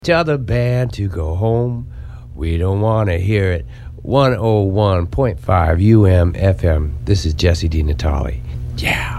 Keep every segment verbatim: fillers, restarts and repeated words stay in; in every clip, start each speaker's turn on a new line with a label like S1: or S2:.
S1: Tell the band to go home. We don't want to hear it. one oh one point five U M F M. This is Jesse DiNatale. Yeah.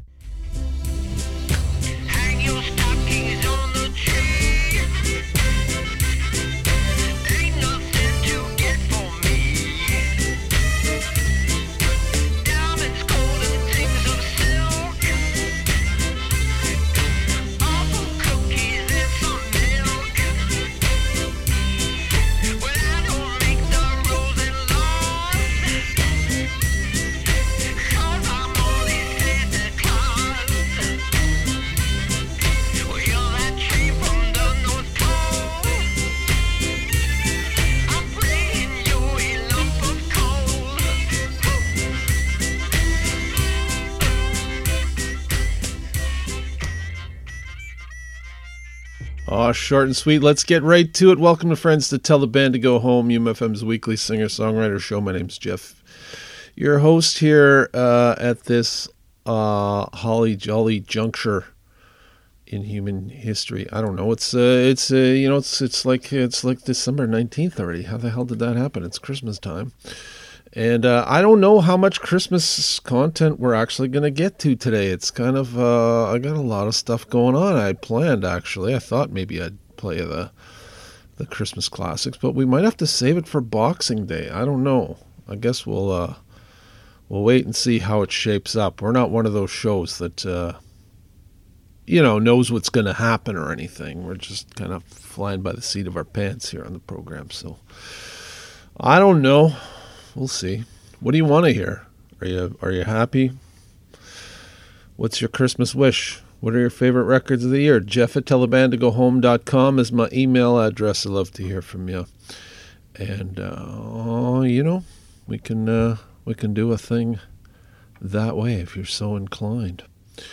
S2: Oh, short and sweet. Let's get right to it. Welcome to Friends to Tell the Band to Go Home, U M F M's weekly singer-songwriter show. My name's Jeff, your host here uh, at this uh, holly jolly juncture in human history. I don't know. It's uh, it's uh, you know it's it's like it's like December nineteenth already. How the hell did that happen? It's Christmas time. And uh, I don't know how much Christmas content we're actually going to get to today. It's kind of, uh, I got a lot of stuff going on. I had planned, actually. I thought maybe I'd play the the Christmas classics, but we might have to save it for Boxing Day. I don't know. I guess we'll uh, we'll wait and see how it shapes up. We're not one of those shows that, uh, you know, knows what's going to happen or anything. We're just kind of flying by the seat of our pants here on the program. So I don't know. We'll see. What do you want to hear? Are you are you happy? What's your Christmas wish? What are your favorite records of the year? Jeff at tell the band to go home dot com is my email address. I'd love to hear from you. And uh, you know, we can uh, we can do a thing that way if you're so inclined.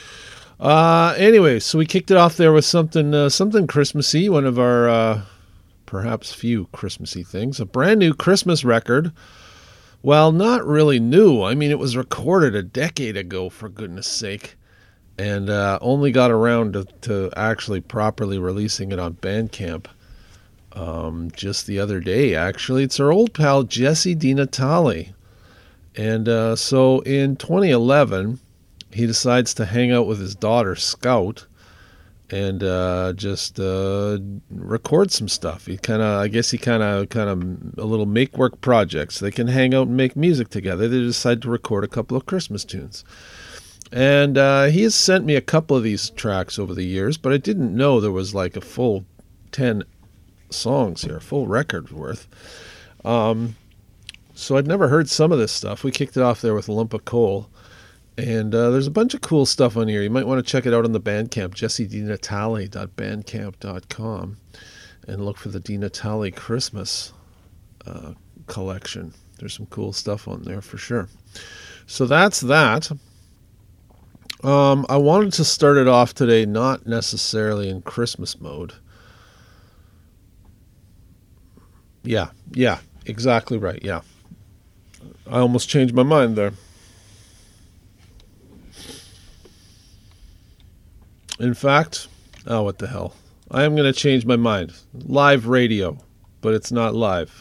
S2: Uh, anyway, so we kicked it off there with something uh, something Christmassy. One of our uh, perhaps few Christmassy things. A brand new Christmas record. Well, not really new. I mean, it was recorded a decade ago, for goodness sake, and uh, only got around to, to actually properly releasing it on Bandcamp um, just the other day, actually. It's our old pal, Jesse DiNatale. And uh, so in twenty eleven, he decides to hang out with his daughter, Scout, and uh, just uh, record some stuff. He kind of, I guess he kind of, kind of a little make work projects. They can hang out and make music together. They decide to record a couple of Christmas tunes. And uh, he has sent me a couple of these tracks over the years, but I didn't know there was like a full ten songs here, a full record worth. Um, so I'd never heard some of this stuff. We kicked it off there with Lump of Coal. And uh, there's a bunch of cool stuff on here. You might want to check it out on the Bandcamp, jesse dinatale dot bandcamp dot com, and look for the DiNatale Christmas uh, collection. There's some cool stuff on there for sure. So that's that. Um, I wanted to start it off today not necessarily in Christmas mode. Yeah, yeah, exactly right, yeah. I almost changed my mind there. In fact, oh, what the hell. I am going to change my mind. Live radio, but it's not live.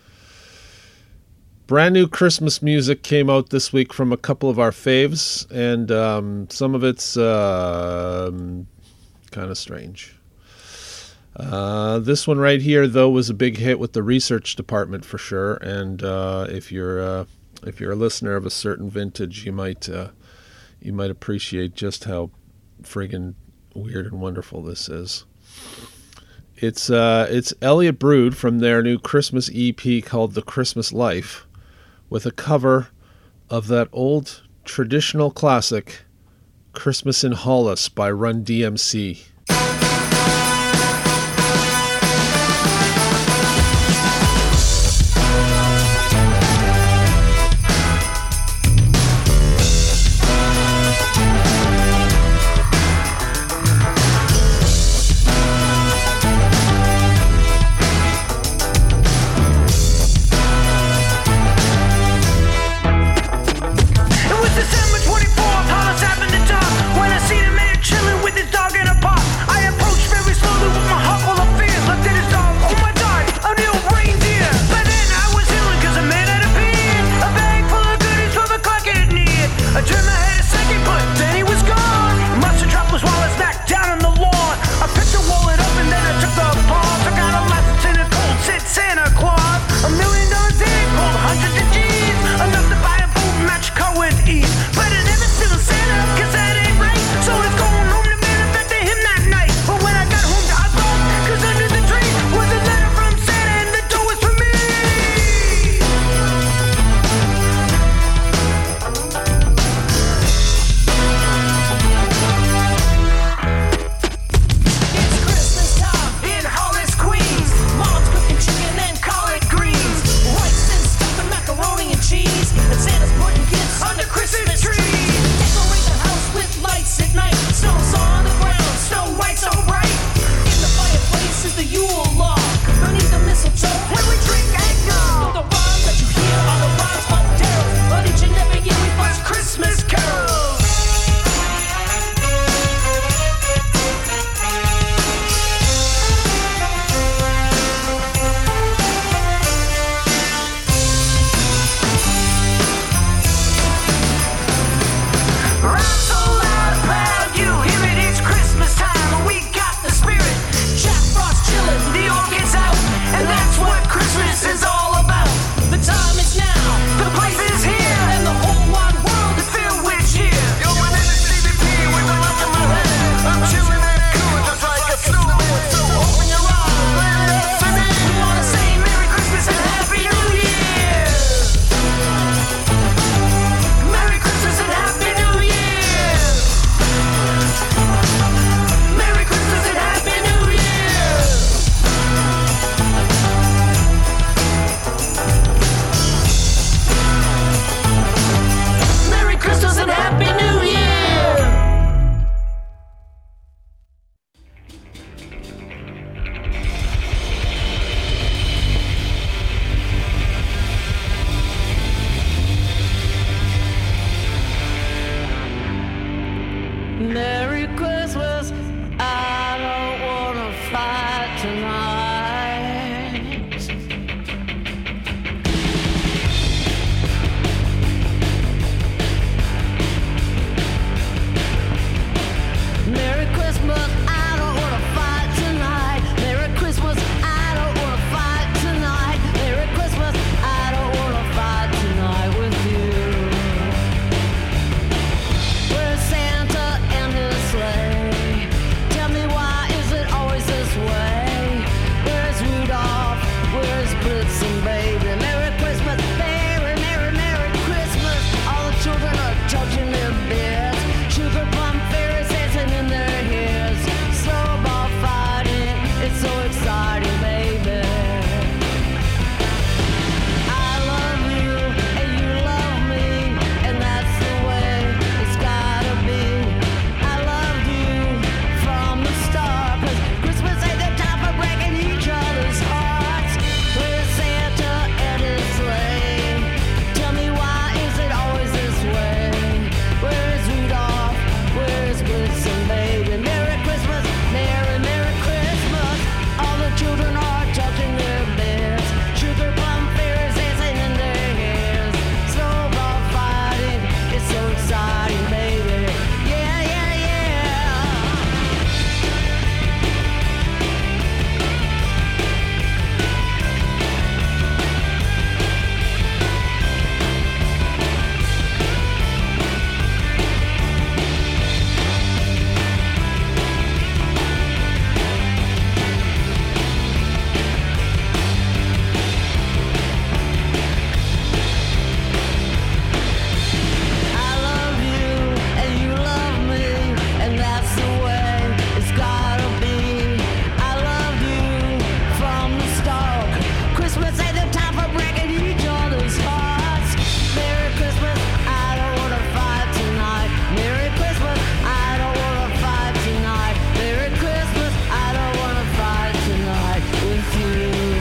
S2: Brand new Christmas music came out this week from a couple of our faves, and um, some of it's uh, kind of strange. Uh, this one right here, though, was a big hit with the research department for sure, and uh, if you're uh, if you're a listener of a certain vintage, you might uh, you might appreciate just how friggin' weird and wonderful this is. It's uh, it's Elliot Brood from their new Christmas E P called The Christmas Life, with a cover of that old traditional classic, Christmas in Hollis by Run D M C.
S3: December twenty-fourth, Hollis happened to talk when I seen a man chilling with his dog in a park. mistletoe. When we drink eggnog, the rhymes that you hear are the rhymes of tales. But each and every year we bust Christmas carols.
S4: Merry Christmas, I don't wanna fight tonight. Merry Christmas, I don't wanna fight tonight. Merry Christmas, I don't wanna fight tonight. Merry Christmas, I don't wanna fight tonight with you. Where's Santa and his sleigh? Tell me, why is it always this way? Where's Rudolph? Where's Blitzen, baby? Merry Christmas, Merry, Merry, Merry Christmas. All the children are touching their beds. Sugar plum fairies dancing in their hairs. Snowball fighting, it's so exciting, baby. I love you and you love me, and that's the way it's gotta be. I loved you from the start, 'cause Christmas ain't the time for breaking each other's hearts. Where's Santa and his sleigh? Tell me, why is it always this way? Where's Rudolph? Where's Blitzen, baby? Merry Christmas, Merry, Merry Christmas. All the children are touching their beds. Sugar plum fairies dancing in their hairs. Snowball fighting, it's so exciting, baby. Yeah, yeah, yeah. I love you and you love me, and that's the way it's gotta be. I love you from the start. Christmas ain't the time for breaking each other's hearts. Merry Christmas, I don't wanna fight tonight. Merry Christmas, I don't wanna fight tonight. Merry Christmas, I don't wanna fight tonight with you.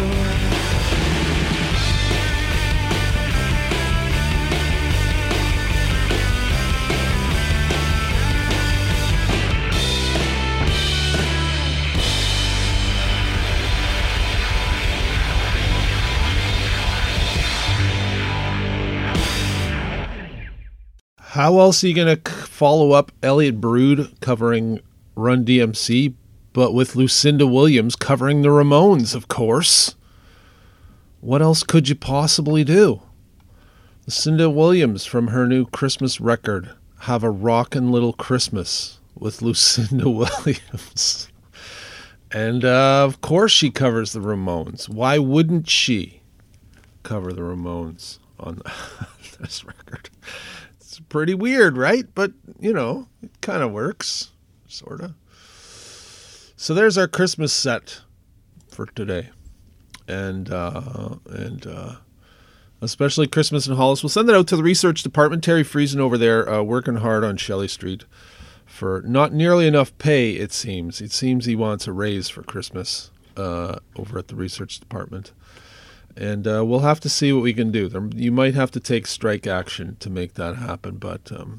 S2: How else are you going to follow up Elliot Brood covering Run D M C, but with Lucinda Williams covering the Ramones, of course? What else could you possibly do? Lucinda Williams from her new Christmas record, Have a Rockin' Little Christmas, with Lucinda Williams. And uh, of course she covers the Ramones. Why wouldn't she cover the Ramones on this record? It's pretty weird, right? But, you know, it kind of works, sort of. So there's our Christmas set for today. And, uh, and uh, especially Christmas in Hollis. We'll send that out to the research department. Terry Friesen over there uh, working hard on Shelley Street for not nearly enough pay, it seems. It seems he wants a raise for Christmas. uh, over at the research department. And uh, we'll have to see what we can do. There, you might have to take strike action to make that happen, but um,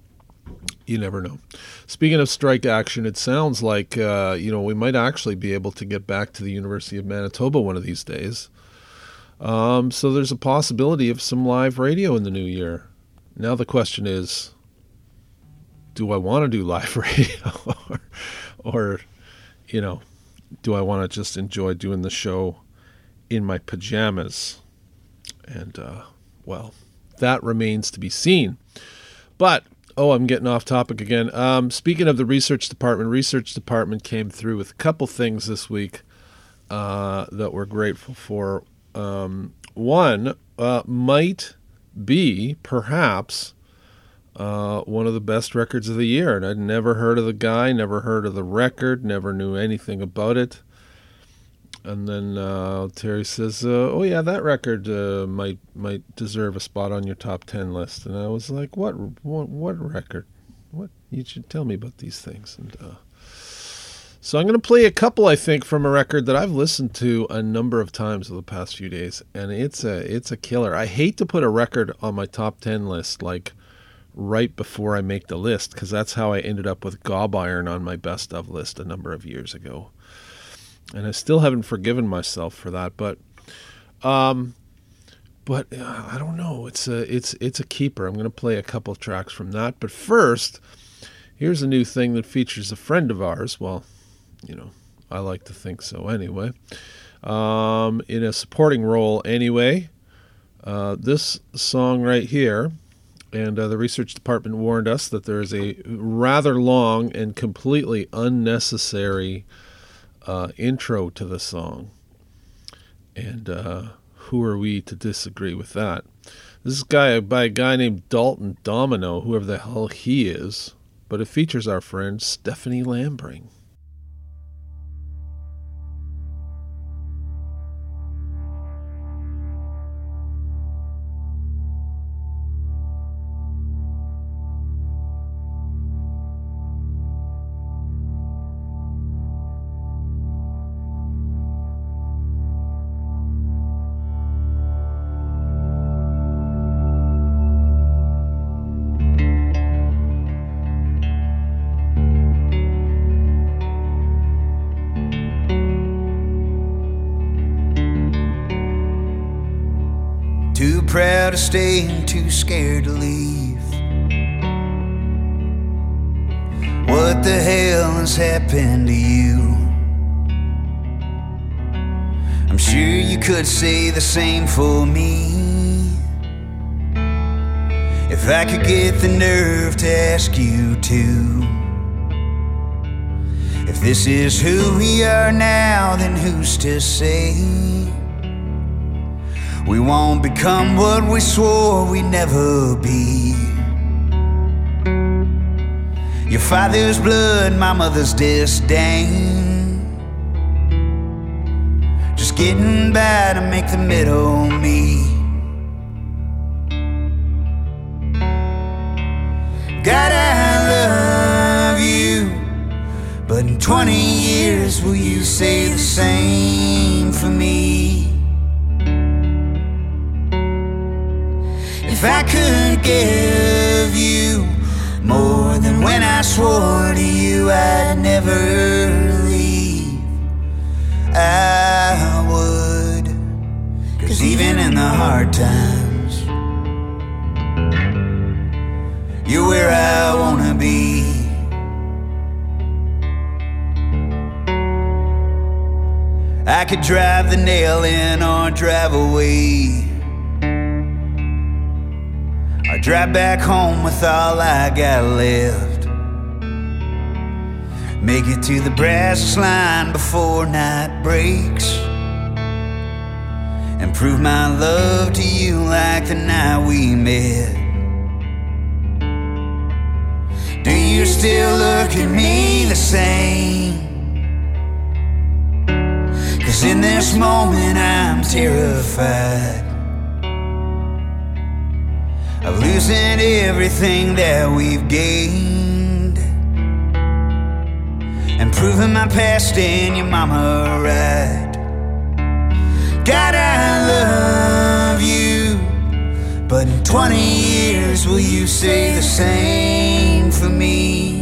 S2: you never know. Speaking of strike action, it sounds like uh, you know we might actually be able to get back to the University of Manitoba one of these days. Um, so there's a possibility of some live radio in the new year. Now the question is, do I want to do live radio, or, or you know, do I want to just enjoy doing the show in my pajamas? And uh, well, that remains to be seen. But oh, I'm getting off topic again. Um, speaking of the research department, research department came through with a couple things this week uh, that we're grateful for. Um, one uh, might be perhaps uh, one of the best records of the year, and I'd never heard of the guy, never heard of the record, never knew anything about it. And then uh, Terry says, uh, "Oh yeah, that record uh, might might deserve a spot on your top ten list." And I was like, "What? What? What record? What? You should tell me about these things." And uh, so I'm going to play a couple, I think, from a record that I've listened to a number of times over the past few days, and it's a it's a killer. I hate to put a record on my top ten list like right before I make the list, because that's how I ended up with Gob Iron on my best of list a number of years ago. And I still haven't forgiven myself for that, but, um, but uh, I don't know. It's a it's it's a keeper. I'm going to play a couple of tracks from that. But first, here's a new thing that features a friend of ours. Well, you know, I like to think so anyway. Um, in a supporting role anyway. Uh, this song right here, and uh, the research department warned us that there is a rather long and completely unnecessary Uh, intro to the song, and uh, who are we to disagree with that? This is guy by a guy named Dalton Domino, whoever the hell he is, but it features our friend Stephanie Lambring.
S5: Proud to stay and too scared to leave. What the hell has happened to you? I'm sure you could say the same for me, if I could get the nerve to ask you to. If this is who we are now, then who's to say we won't become what we swore we'd never be? Your father's blood, my mother's disdain, just getting by to make the middle me. God, I love you, but in twenty years will you say the same for me? If I could give you more than when I swore to you I'd never leave, I would. 'Cause even in the hard times, you're where I wanna be. I could drive the nail in or drive away, or drive back home with all I got left. Make it to the brass line before night breaks, and prove my love to you like the night we met. Do you still look at me the same? 'Cause in this moment I'm terrified of losing everything that we've gained. and proving my past and your mama right. God, I love you, but in twenty years will you say the same for me?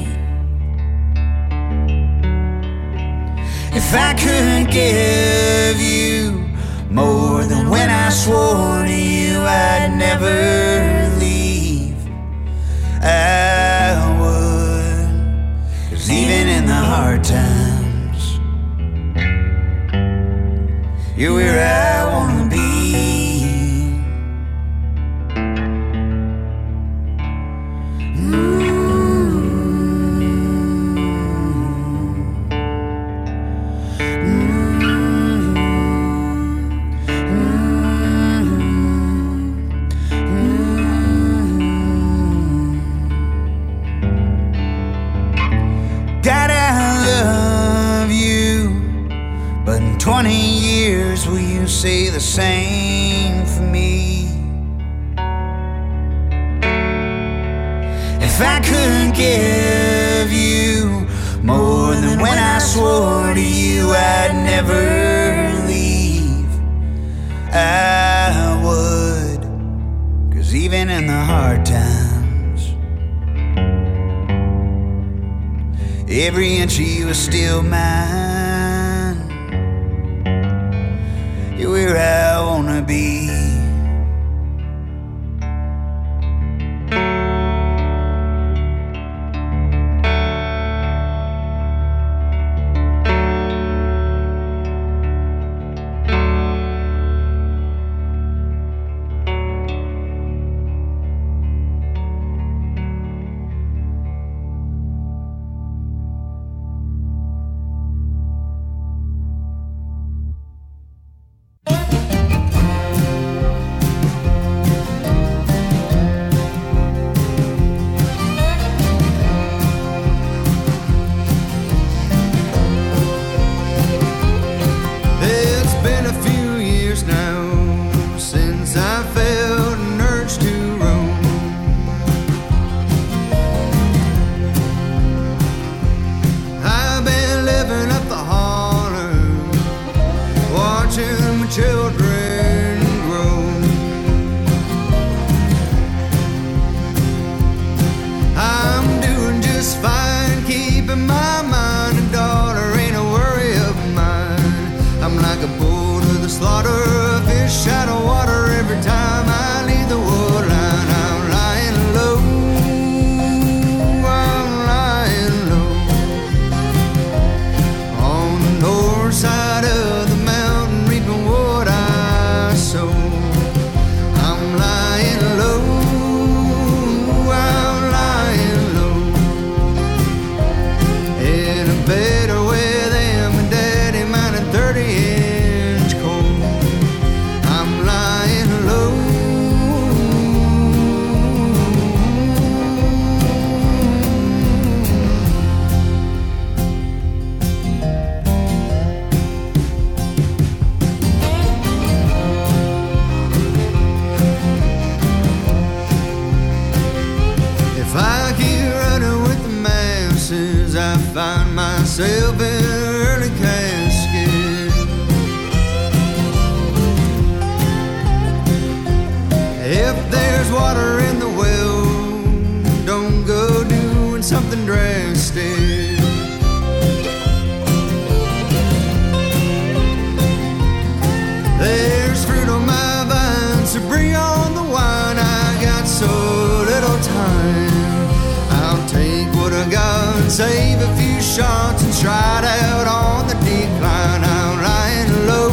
S5: If I could give you more than when I swore to you I'd never leave, I would. 'Cause even in the hard times, you're where I wanna be. twenty years, will you say the same for me? If I could give you more than when I swore to you I'd never leave, I would. 'Cause even in the hard times, every inch of you is still mine. You're where I wanna be.
S6: myself in an early casket. If there's water in the well, don't go doing something drastic. There's fruit on my vine, so bring on the wine. I got so little time, I'll take what I got and save a few shots and try it out on the decline. I'm lying low,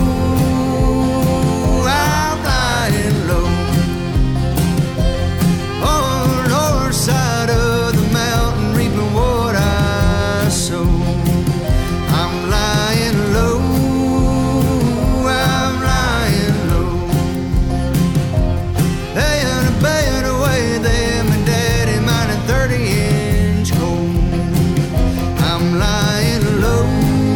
S6: I'm lying low on the north side of the mountain, reaping what I sow. I'm lying low, I'm lying low. They had a bed away there, my daddy mining thirty inch coal. I'm lying low,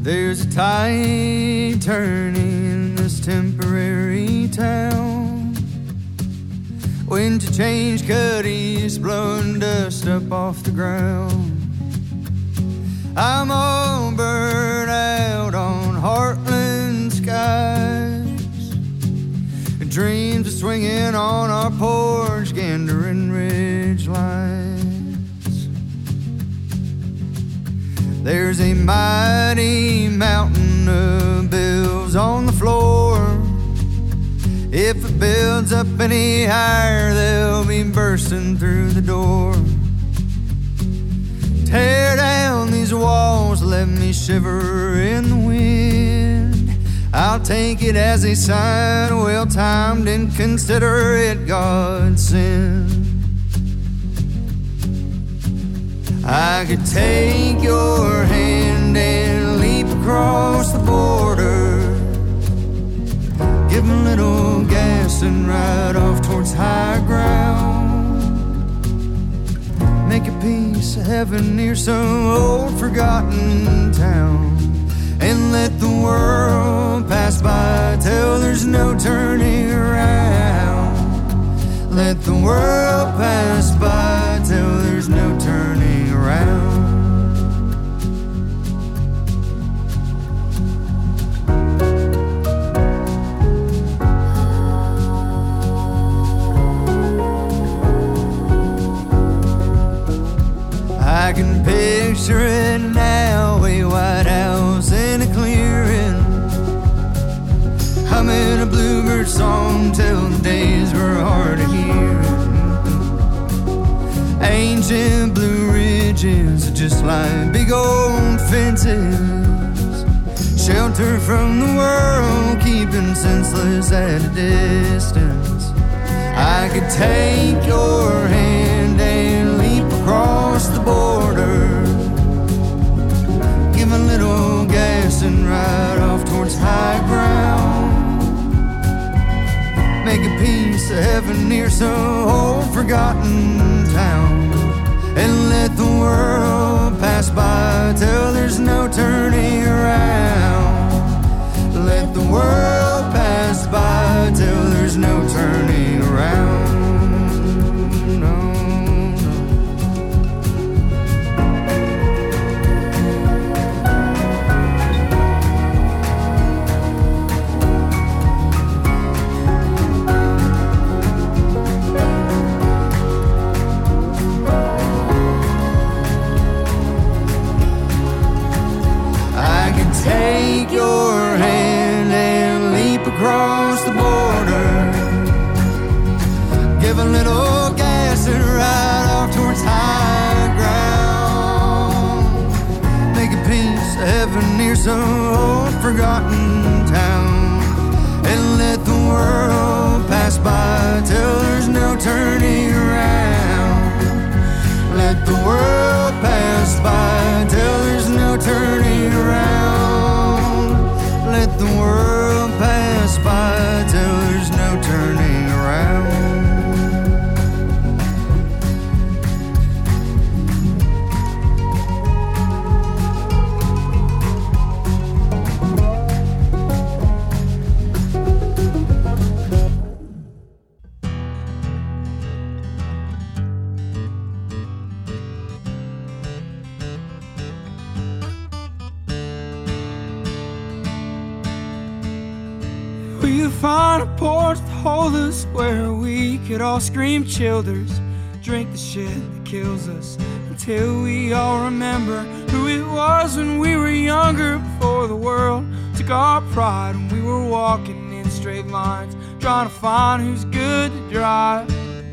S6: There's a tide turning in this temporary town. When to change cutties, blowing dust up off the ground. I'm all burned out on Heartland skies. Dreams of swinging on our porch, gandering ridge lights. There's a mighty mountain of bills on the floor. If it builds up any higher, they'll be bursting through the door. Tear down these walls, let me shiver in the wind. I'll take it as a sign, well-timed, and consider it God sent. I could take your hand and leap across the border. Give a little gas and ride off towards high ground. Make a piece of heaven near some old forgotten town. And let the world pass by till there's no turning around. Let the world pass by till there's no turning around. I can picture it now, a white house in a clearing, humming a bluebird song till the days were hard of hearing. Ancient blue ridges, just like big old fences, shelter from the world, keeping senseless at a distance. I could take your hand and leap across the border. Give a little gas and ride off towards high ground. Make a piece of heaven near some old forgotten town. And let the world pass by till there's no turning around. Let the world pass by till there's no turning around. Take your hand and leap across the border. Give a little gas and ride off towards high ground. Make a piece of heaven near some old forgotten town. And let the world pass by till there's no turning around. Let the world pass by till there's no turning around. Let the world pass by till there's no turning around.
S7: We'll find a porch to hold us where we could all scream childers, drink the shit that kills us until we all remember who it was when we were younger, before the world took our pride, when we were walking in straight lines trying to find who's good to drive.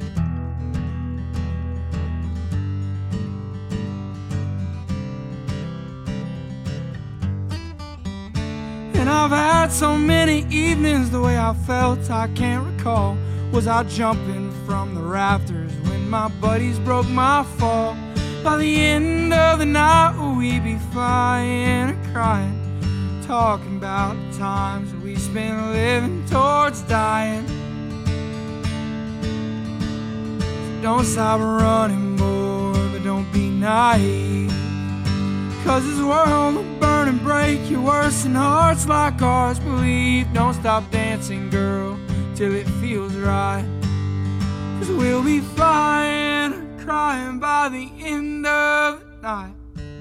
S7: And I've had so many evenings the way I felt I can't recall. Was I jumping from the rafters when my buddies broke my fall? By the end of the night we'd be flying and crying, talking about the times that we spent living towards dying. So don't stop running, boy, but don't be naive, Cause this world will burn and break you worse than hearts like ours believe. Don't stop dancing, girl, till it feels right. Cause we'll be flying or crying by the end of the night.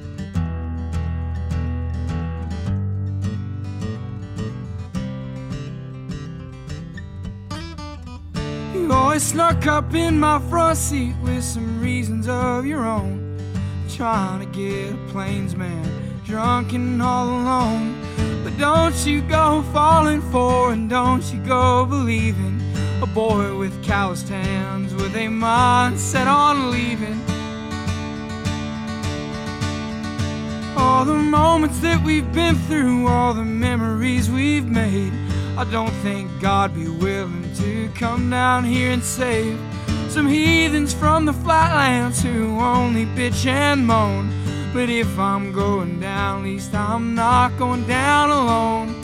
S7: You always snuck up in my front seat with some reasons of your own. Trying to get a plainsman drunk and all alone. But don't you go falling for and don't you go believing a boy with calloused hands with a mind set on leaving. All the moments that we've been through, all the memories we've made, I don't think God be willing to come down here and save some heathens from the flatlands who only bitch and moan. But if I'm going down, at least I'm not going down alone.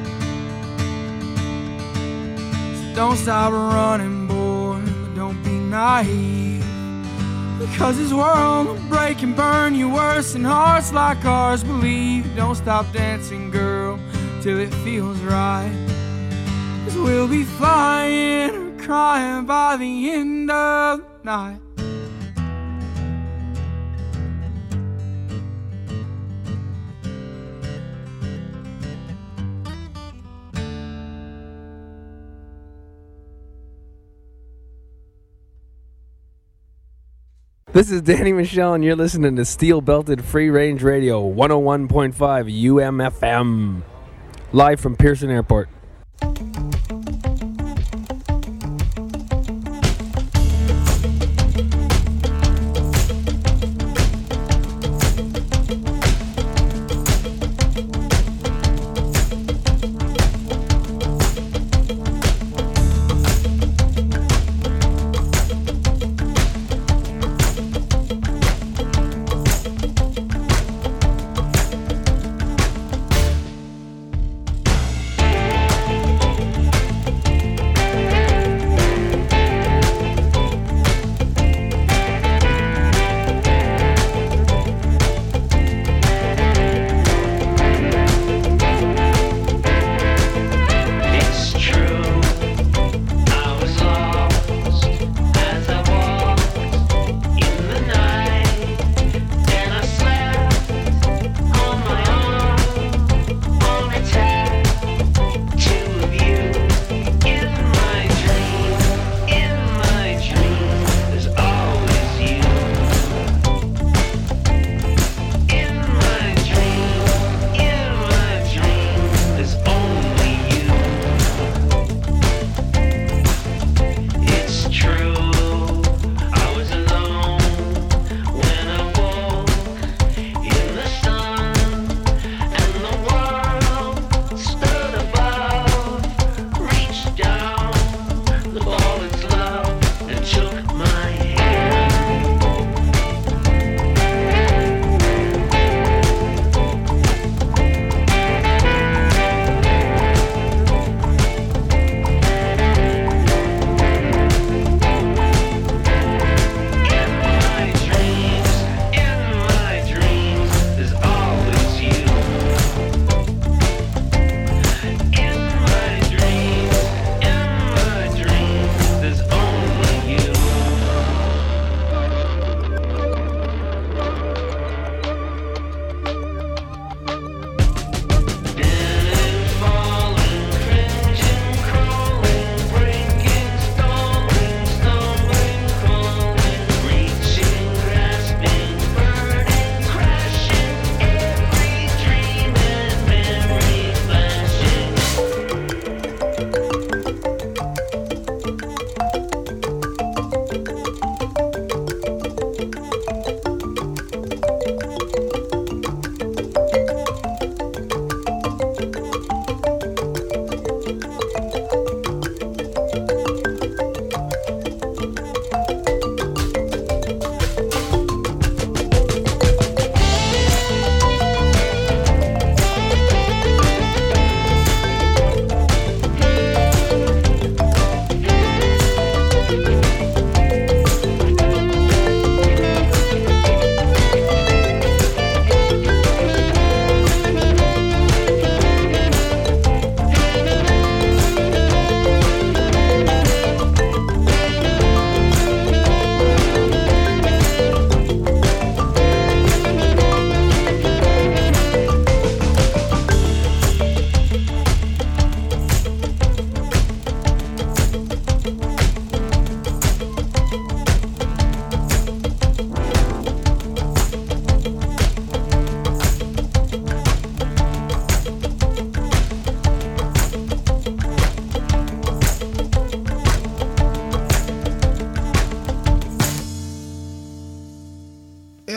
S7: So don't stop running, boy, but don't be naive. Because this world will break and burn you worse than hearts like ours believe. Don't stop dancing, girl, till it feels right. Cause we'll be flying or crying by the end of the night.
S8: This is Danny Michelle, and you're listening to Steel Belted Free Range Radio, one oh one point five U M F M, live from Pearson Airport.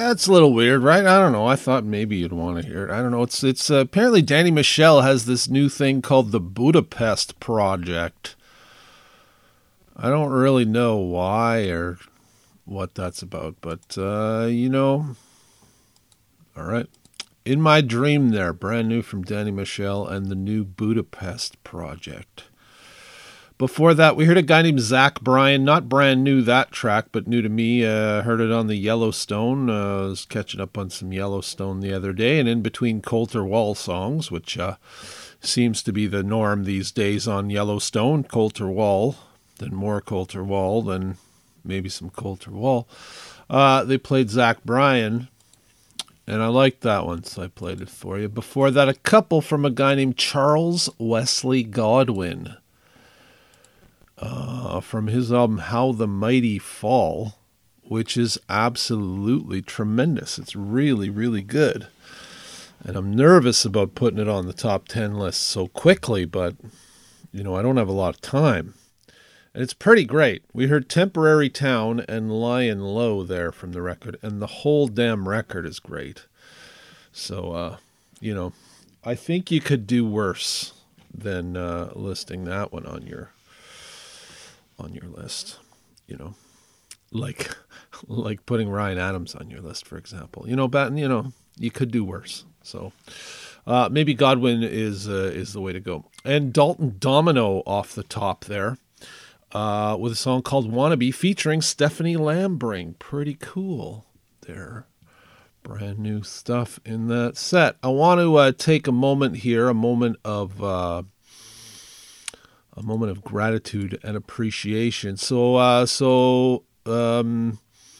S2: That's a little weird, right? I don't know. I thought maybe you'd want to hear it. I don't know. It's it's uh, apparently Danny Michel has this new thing called the Budapest Project. I don't really know why or what that's about, but uh, you know, all right. In My Dream there, brand new from Danny Michel and the new Budapest Project. Before that, we heard a guy named Zach Bryan, not brand new that track, but new to me. Uh, heard it on the Yellowstone. Uh, I was catching up on some Yellowstone the other day, and in between Coulter Wall songs, which uh, seems to be the norm these days on Yellowstone, Coulter Wall, then more Coulter Wall, then maybe some Coulter Wall. Uh, they played Zach Bryan, and I liked that one, so I played it for you. Before that, a couple from a guy named Charles Wesley Godwin. Uh, from his album How the Mighty Fall, which is absolutely tremendous. It's really, really good. And I'm nervous about putting it on the top ten list so quickly, but, you know, I don't have a lot of time. And it's pretty great. We heard Temporary Town and Lying Low there from the record, and the whole damn record is great. So, uh, you know, I think you could do worse than uh, listing that one on your on your list, you know, like like putting Ryan Adams on your list, for example. You know, Batten, you know, you could do worse. So uh, maybe Godwin is uh, is the way to go. And Dalton Domino off the top there uh, with a song called Wannabe featuring Stephanie Lambring. Pretty cool there. Brand new stuff in that set. I want to uh, take a moment here, a moment of... Uh, A moment of gratitude and appreciation. So, uh, so um,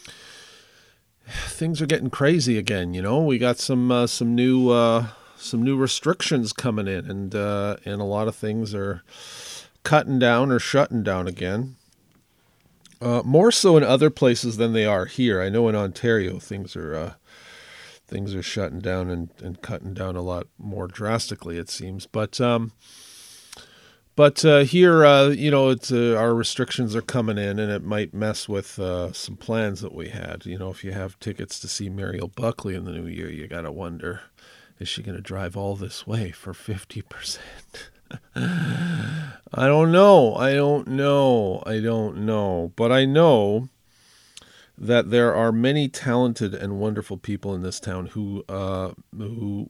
S2: things are getting crazy again. You know, we got some uh, some new uh, some new restrictions coming in, and uh, and a lot of things are cutting down or shutting down again. Uh, more so in other places than they are here. I know in Ontario things are uh, things are shutting down and, and cutting down a lot more drastically, it seems. But um, But uh, here, uh, you know, it's uh, our restrictions are coming in, and it might mess with uh, some plans that we had. You know, if you have tickets to see Muriel Buckley in the new year, you got to wonder, is she going to drive all this way for fifty percent? I don't know. I don't know. I don't know. But I know that there are many talented and wonderful people in this town who uh, who...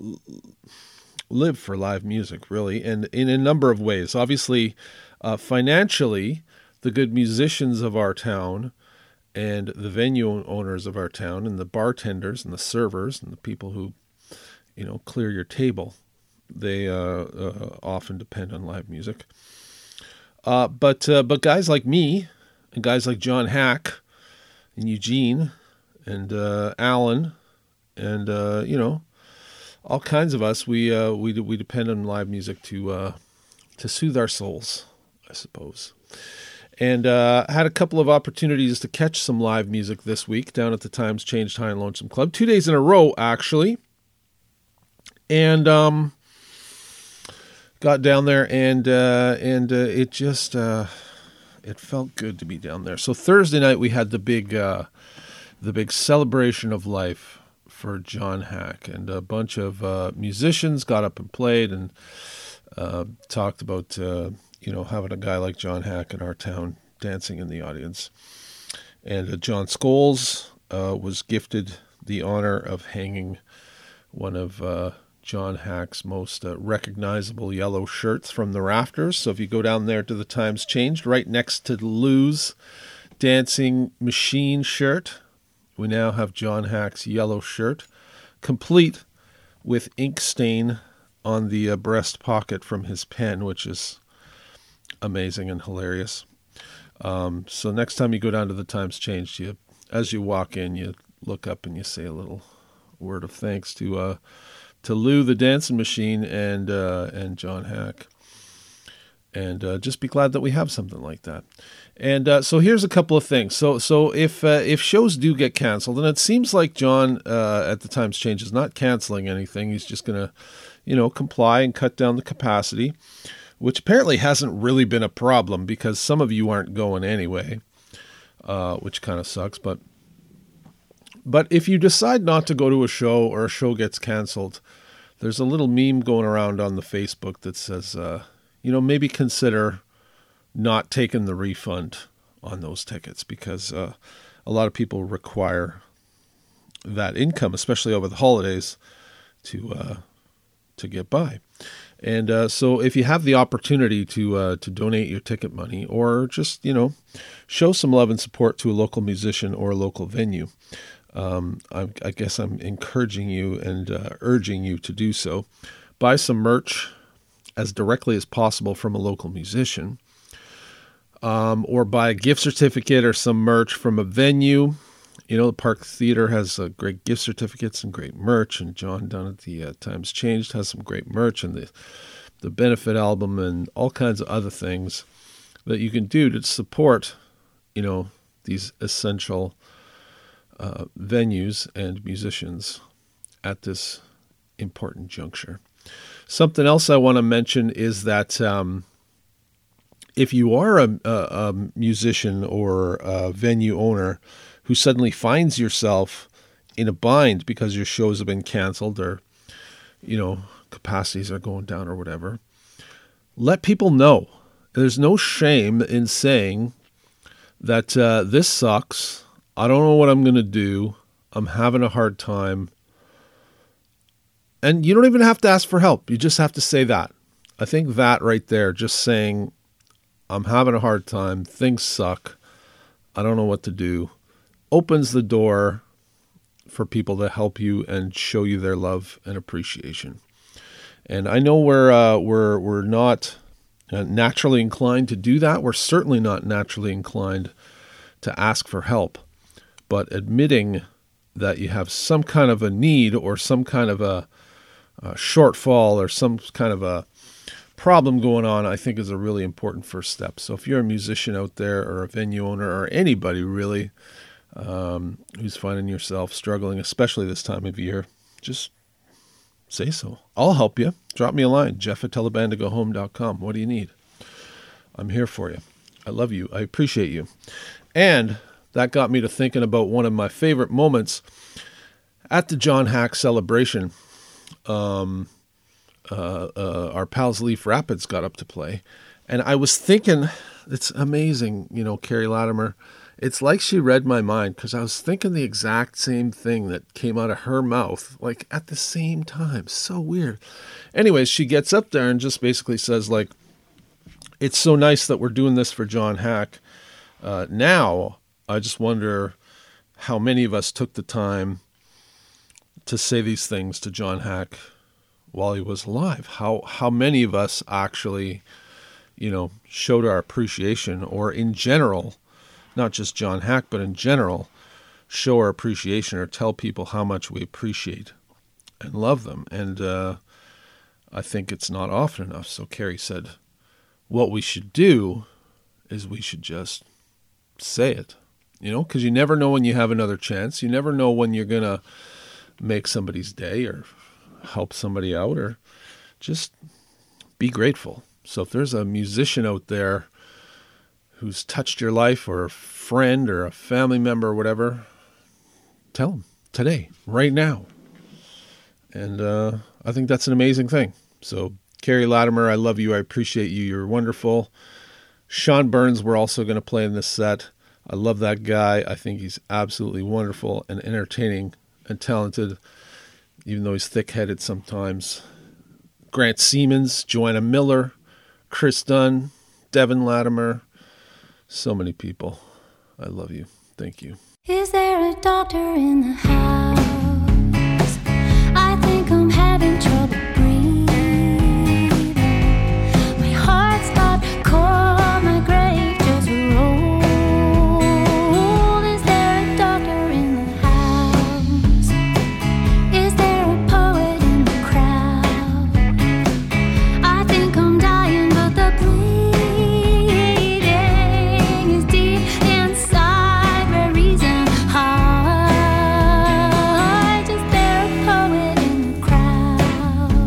S2: live for live music, really, and in a number of ways. Obviously, uh, financially, the good musicians of our town and the venue owners of our town and the bartenders and the servers and the people who, you know, clear your table, they uh, uh, often depend on live music. Uh, but uh, but guys like me and guys like John Hack and Eugene and uh, Alan and, uh, you know, all kinds of us, we uh, we we depend on live music to uh, to soothe our souls, I suppose. And uh, had a couple of opportunities to catch some live music this week down at the Times Changed High and Lonesome Club, two days in a row actually. And um, got down there, and uh, and uh, it just uh, it felt good to be down there. So Thursday night we had the big uh, the big celebration of life for John Hack, and a bunch of uh, musicians got up and played and uh, talked about uh, you know having a guy like John Hack in our town dancing in the audience. And uh, John Scholes uh, was gifted the honor of hanging one of uh, John Hack's most uh, recognizable yellow shirts from the rafters. So if you go down there to the Times Changed, right next to Lou's Dancing Machine shirt, we now have John Hack's yellow shirt, complete with ink stain on the uh, breast pocket from his pen, which is amazing and hilarious. Um, so next time you go down to the Times Changed, you, as you walk in, you look up and you say a little word of thanks to uh, to Lou the Dancing Machine and uh, and John Hack. And uh, just be glad that we have something like that. And uh, so here's a couple of things. So so if uh, if shows do get canceled, and it seems like John uh, at the Times Change is not canceling anything. He's just going to, you know, comply and cut down the capacity, which apparently hasn't really been a problem because some of you aren't going anyway, uh, which kind of sucks. But But if you decide not to go to a show or a show gets canceled, there's a little meme going around on the Facebook that says, uh, you know, maybe consider not taking the refund on those tickets, because uh, a lot of people require that income, especially over the holidays, to uh, to get by. And uh, so if you have the opportunity to uh, to donate your ticket money, or just, you know, show some love and support to a local musician or a local venue, um, I, I guess I'm encouraging you and uh, urging you to do so. Buy some merch as directly as possible from a local musician, um, or buy a gift certificate or some merch from a venue. You know, the Park Theater has uh, great gift certificates and great merch, and John down at the uh, Times Changed has some great merch, and the the benefit album and all kinds of other things that you can do to support, you know, these essential uh, venues and musicians at this important juncture. Something else I want to mention is that um, if you are a, a, a musician or a venue owner who suddenly finds yourself in a bind because your shows have been canceled, or, you know, capacities are going down or whatever, let people know. There's no shame in saying that uh, this sucks. I don't know what I'm going to do. I'm having a hard time. And you don't even have to ask for help. You just have to say that. I think that right there, just saying, I'm having a hard time, things suck, I don't know what to do, opens the door for people to help you and show you their love and appreciation. And I know we're uh, we're we're not naturally inclined to do that. We're certainly not naturally inclined to ask for help. But admitting that you have some kind of a need or some kind of a, a shortfall or some kind of a problem going on, I think is a really important first step. So if you're a musician out there or a venue owner or anybody really um, who's finding yourself struggling, especially this time of year, just say so. I'll help you. Drop me a line, Jeff at tell the band to go home dot com. What do you need? I'm here for you. I love you. I appreciate you. And that got me to thinking about one of my favorite moments at the John Hack celebration. Um, uh, uh, our pals Leaf Rapids got up to play. And I was thinking, it's amazing, you know, Carrie Latimer. It's like she read my mind, because I was thinking the exact same thing that came out of her mouth, like at the same time. So weird. Anyways, she gets up there and just basically says, like, it's so nice that we're doing this for John Hack. Uh, now, I just wonder how many of us took the time to say these things to John Hack while he was alive. How how many of us actually, you know, showed our appreciation, or in general, not just John Hack, but in general, show our appreciation or tell people how much we appreciate and love them. And uh, I think it's not often enough. So Carrie said, what we should do is we should just say it, you know, because you never know when you have another chance. You never know when you're going to make somebody's day or help somebody out, or just be grateful. So if there's a musician out there who's touched your life, or a friend or a family member or whatever, tell them today, right now. And uh, I think that's an amazing thing. So Carrie Latimer, I love you. I appreciate you. You're wonderful. Sean Burns, we're also going to play in this set. I love that guy. I think he's absolutely wonderful and entertaining and talented, even though he's thick-headed sometimes. Grant Siemens, Joanna Miller, Chris Dunn, Devin Latimer, so many people. I love you. Thank you.
S9: Is there a doctor in the house? I think I'm having trouble breathing. My heart's not cold, my grave just rolled. Is there a doctor in the house? Is there a poet in the crowd? I think I'm dying, but the bleeding is deep inside, where reason hides. Is there a poet in the crowd?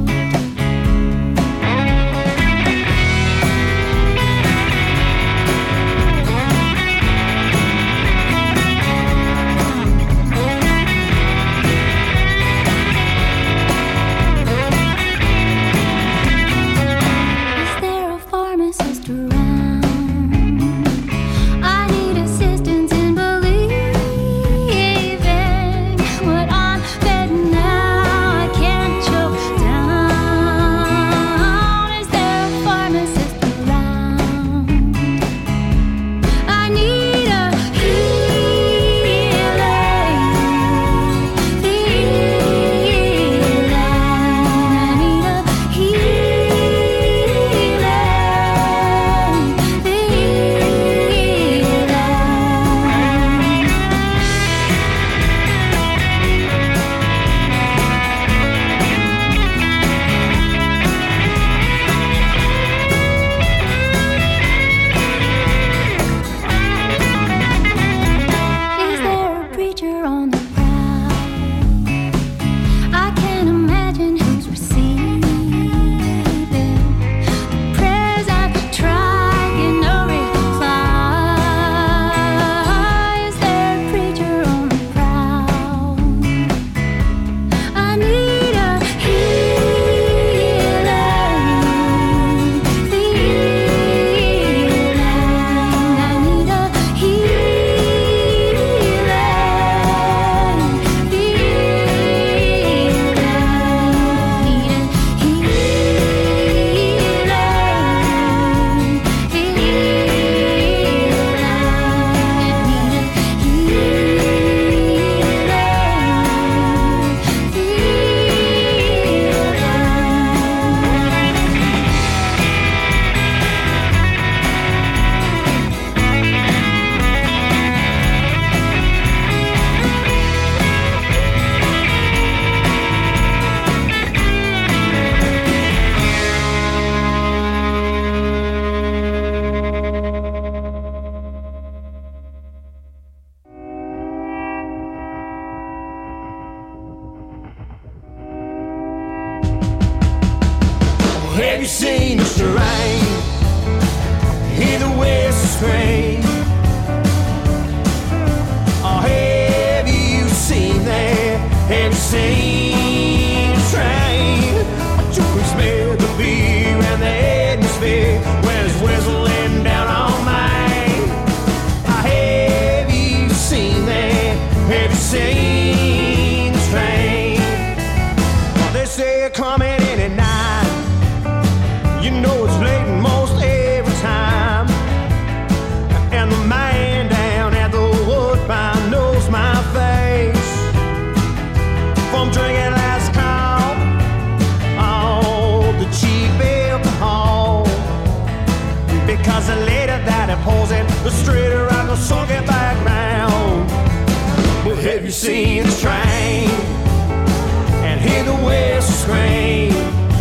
S10: because the later that it pulls it, the straighter I go sunk it back down. But have you seen this train and hear the whistle scream?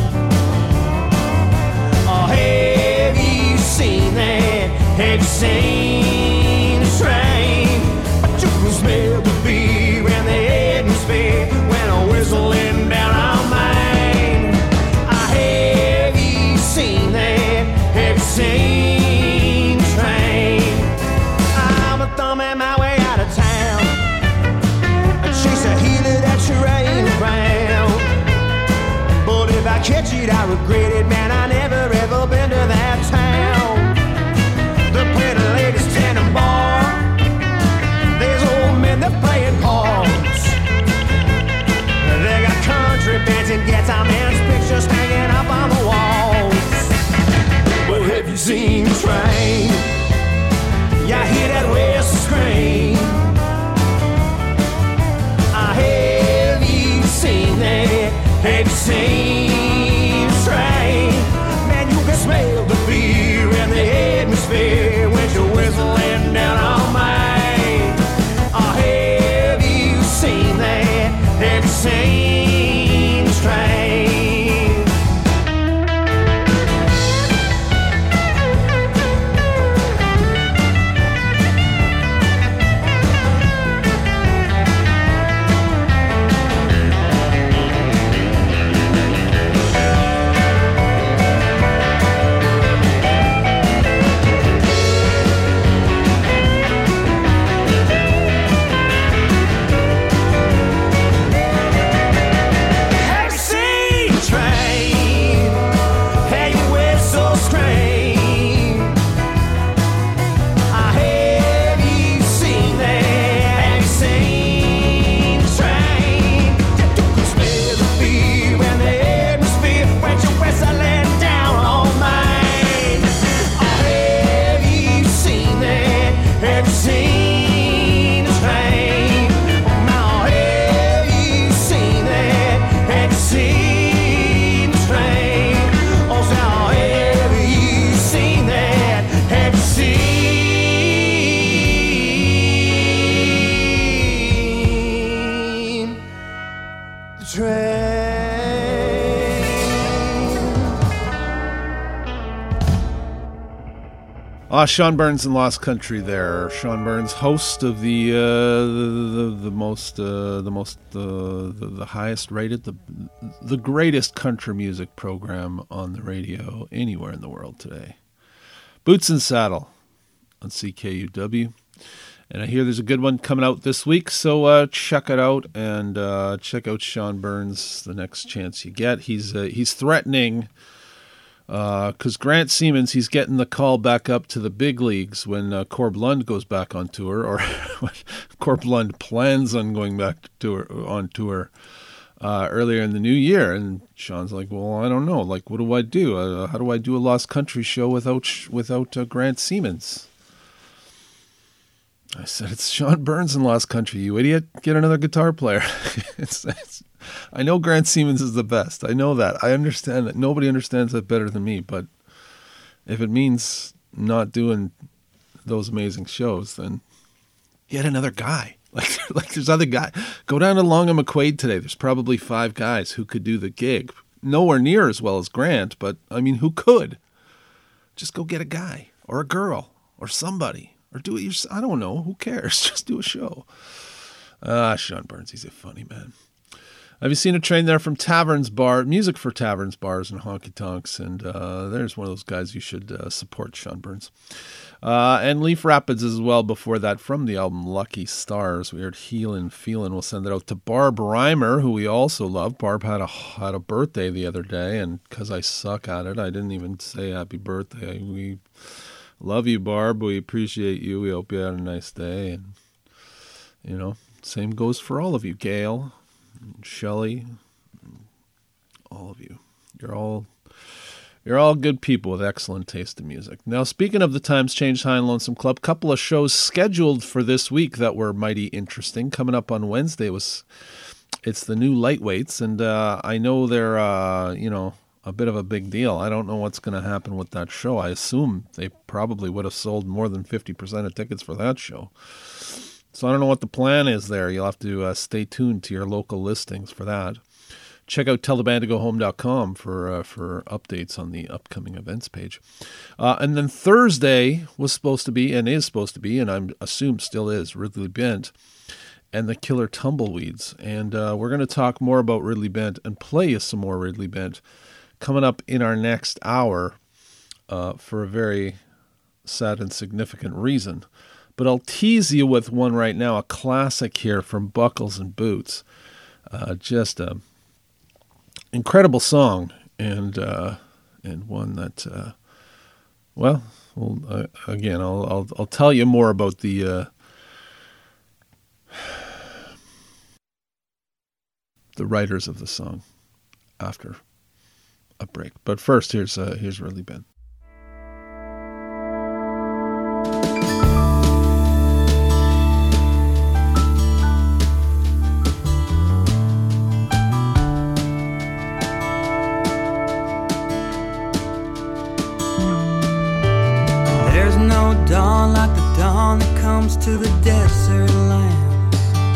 S10: Oh, have you seen that? Have you seen this train? But you can smell the beer in the atmosphere when I'm whistling down on Main. I have you seen that? Have you seen this train? I'm a thumbing my way out of town. I chase a healer that you ain't around. But if I catch it, I regret it, man. I never ever been to that town. They play the latest tenor bar. There's old men that playing cards. They got country bands and guitar man's pictures hanging up on the walls. But have you seen the train? Yeah, I hear that whistle scream. I have you seen that? Have you seen the train? Man, you can smell the beer in the atmosphere when you're whistling down on Main. Oh, have you seen that? Have you seen the train? Have you seen the train? Have you whistle scream? I have you seen that? Have you seen the train? You can smell the beer in the atmosphere when you're whistling down on Main. Oh, have you seen that? Have you seen the train? Oh, now have you seen that? Have you seen the train? Oh, now have you seen that? Have you seen the train?
S2: Ah, Sean Burns in Lost Country there. Sean Burns, host of the uh, the, the the most uh, the most uh, the, the highest rated, the the greatest country music program on the radio anywhere in the world today. Boots and Saddle on C K U W. And I hear there's a good one coming out this week, so uh, check it out and uh, check out Sean Burns the next chance you get. He's uh, he's threatening. Because uh, Grant Siemens, he's getting the call back up to the big leagues when uh, Corb Lund goes back on tour, or Corb Lund plans on going back to tour, on tour uh, earlier in the new year. And Sean's like, well, I don't know. Like, what do I do? Uh, how do I do a Lost Country show without without uh, Grant Siemens? I said, it's Sean Burns in Lost Country, you idiot. Get another guitar player. it's, it's, I know Grant Siemens is the best. I know that. I understand that. Nobody understands that better than me. But if it means not doing those amazing shows, then get another guy. Like, like there's other guys. Go down to Long and McQuaid today. There's probably five guys who could do the gig. Nowhere near as well as Grant, but, I mean, who could? Just go get a guy or a girl or somebody. Or do it yourself. I don't know. Who cares? Just do a show. Ah, Sean Burns. He's a funny man. Have you seen a train there from Taverns Bar? Music for Taverns, Bars, and Honky Tonks. And uh, there's one of those guys you should uh, support, Sean Burns. Uh, and Leaf Rapids as well before that from the album Lucky Stars. We heard Healin' Feelin'. We'll send it out to Barb Reimer, who we also love. Barb had a, had a birthday the other day, and because I suck at it, I didn't even say happy birthday. We... Love you, Barb. We appreciate you. We hope you had a nice day. And, you know, same goes for all of you. Gail, Shelley, all of you. You're all you're all good people with excellent taste in music. Now, speaking of the Times Changed High and Lonesome Club, couple of shows scheduled for this week that were mighty interesting. Coming up on Wednesday was it's the new Lightweights, and uh, I know they're, uh, you know, a bit of a big deal. I don't know what's going to happen with that show. I assume they probably would have sold more than fifty percent of tickets for that show. So I don't know what the plan is there. You'll have to uh, stay tuned to your local listings for that. Check out tell the band to go home dot com for uh, for updates on the upcoming events page. Uh, and then Thursday was supposed to be, and is supposed to be, and I assume still is, Ridley Bent and the Killer Tumbleweeds. And uh, we're going to talk more about Ridley Bent and play you some more Ridley Bent coming up in our next hour uh, for a very sad and significant reason. But I'll tease you with one right now, a classic here from Buckles and Boots. Uh, just a incredible song, and uh, and one that, uh, well, well uh, again, I'll, I'll I'll tell you more about the uh, the writers of the song after a break. But first, here's uh, here's Ridley Bent.
S6: Dawn like the dawn that comes to the desert lands.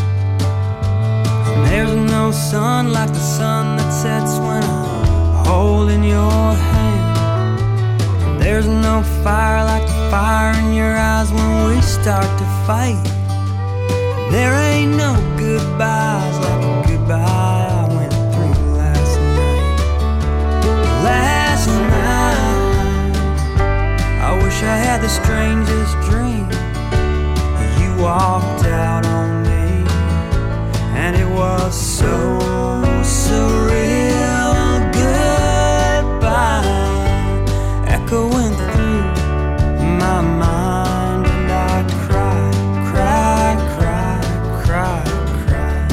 S6: And there's no sun like the sun that sets when I'm holding your hand. And there's no fire like the fire in your eyes when we start to fight. And there ain't no goodbyes like the goodbye I went through last night. Last night I wish I had the strangest dream. You walked out on me, and it was so surreal. Goodbye, echoing through my mind, and I cry, cry, cry, cry,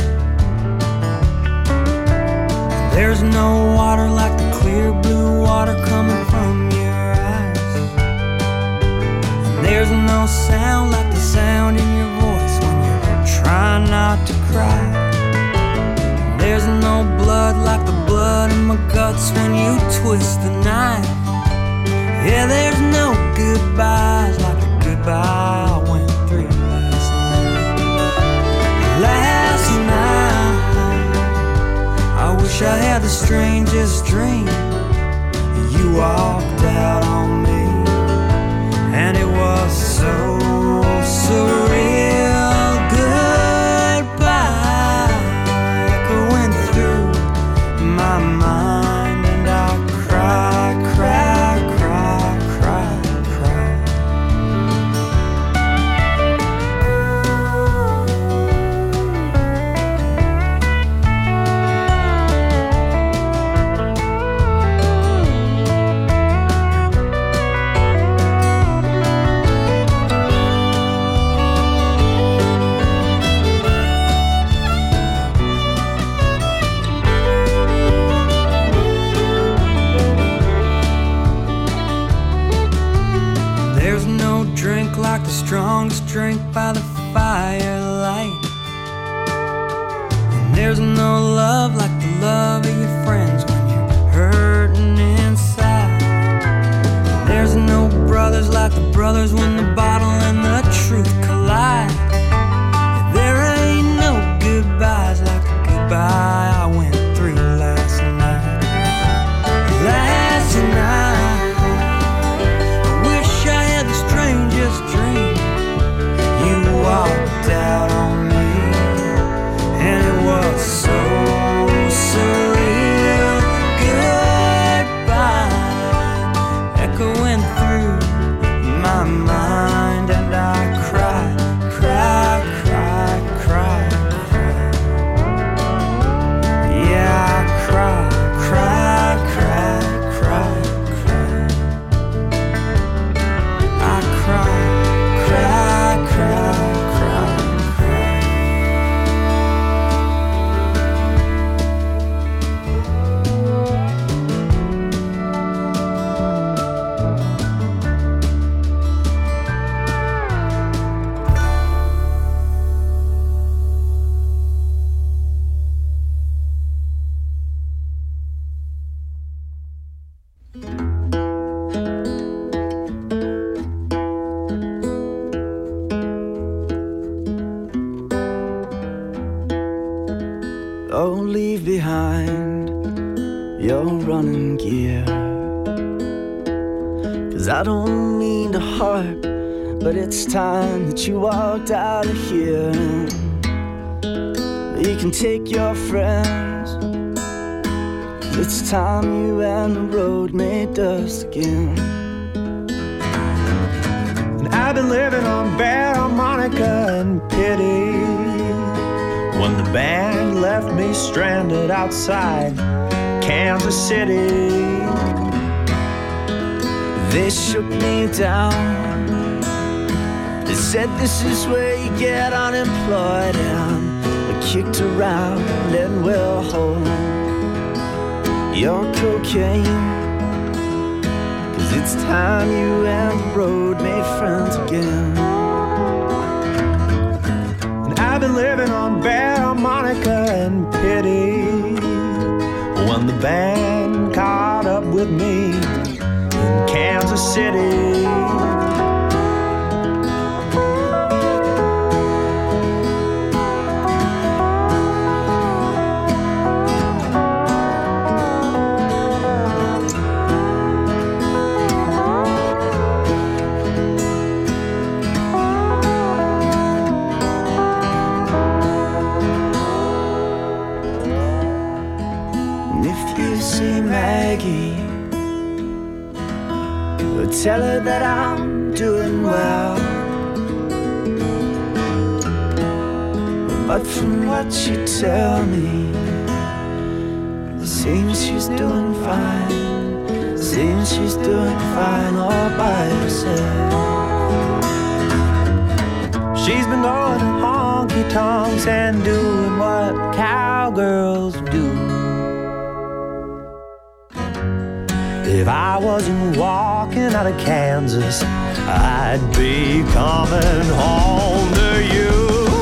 S6: cry. There's no water like the clear blue water coming from you. There's no sound like the sound in your voice when you're trying not to cry. There's no blood like the blood in my guts when you twist the knife. Yeah, there's no goodbyes like the goodbye I went through last night. Last night I wish I had the strangest dream. You walked out on me, and it was so surreal. Goodbye, echoing through my mind, and I cry, cry, cry, cry, cry. Like the strongest drink by the firelight. And there's no love like the love of your friends when you're hurting inside. And there's no brothers like the brothers when the bottle and the truth collide. And there ain't no goodbyes like the goodbye I went through last night. Last night dream. You walked out on me, and it was so surreal. Goodbye, echoing through my mind.
S11: running gear. Cause I don't mean to harp, but it's time that you walked out of here. You can take your friends. It's time you and the road made dust again.
S10: And I've been living on bare harmonica and pity. When the band left me stranded outside Kansas City,
S11: they shook me down. They said this is where you get unemployed and kicked around and we'll hold your cocaine. Cause it's time you and the road made friends again.
S10: And I've been living on bare harmonica and pity. When the band caught up with me in Kansas City,
S11: tell her that I'm doing well. But from what you tell me, it seems she's doing fine. Seems she's doing fine all by herself.
S10: she's been going to honky tonks and doing what cowgirls do. If I wasn't walking out of Kansas, I'd be coming home to you.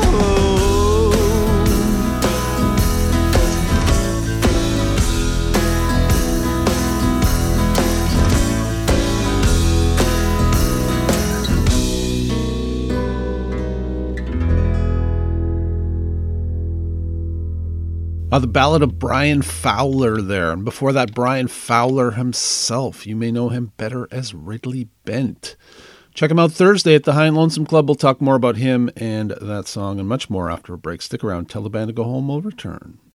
S2: Uh, the Ballad of Brian Fowler there. And before that, Brian Fowler himself. You may know him better as Ridley Bent. Check him out Thursday at the High and Lonesome Club. We'll talk more about him and that song and much more after a break. Stick around. Tell the band to go home. We'll return.